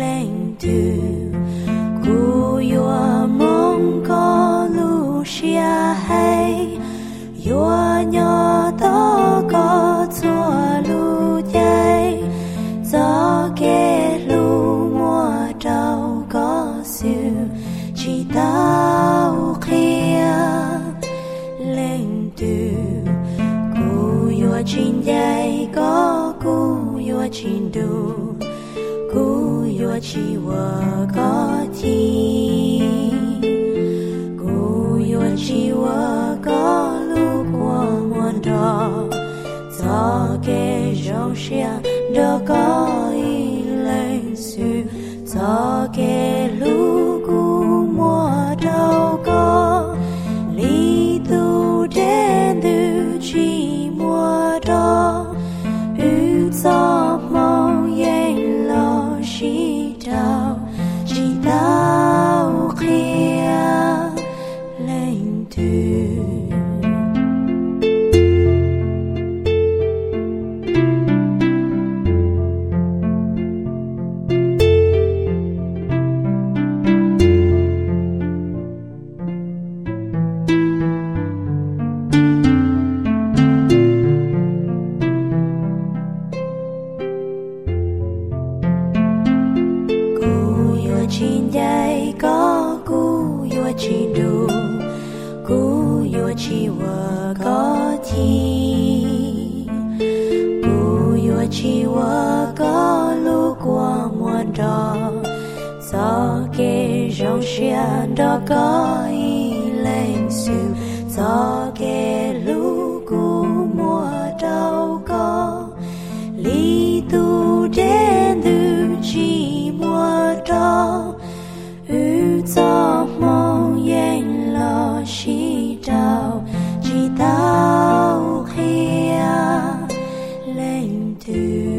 lên từ cu yo mong có lu xia hay yo nhỏ to có chua lu dây gió kê lu mùa trâu có siêu chỉ tao kia lên từ cu yo chín dây có cu yo chín đủ cu yo chi wo có chi cu yo chi wo có lu qua muôn đỏ gió kê rong xia đó có ý lên sự gió kê lu cu mùa đâu có lý tu đến từ chi mùa đó ư gió mong yên lo chỉ tao kia lên từ chín dây có cu yo chín đủ cu yo chi wo có chi cu yo chi wo có lu qua muôn đỏ gió kê rong xia đó có ý lên sự gió kê lu cu mùa đâu có lý tu đến từ chi mùa đó ư gió mong yên lo chỉ tao kia lên từ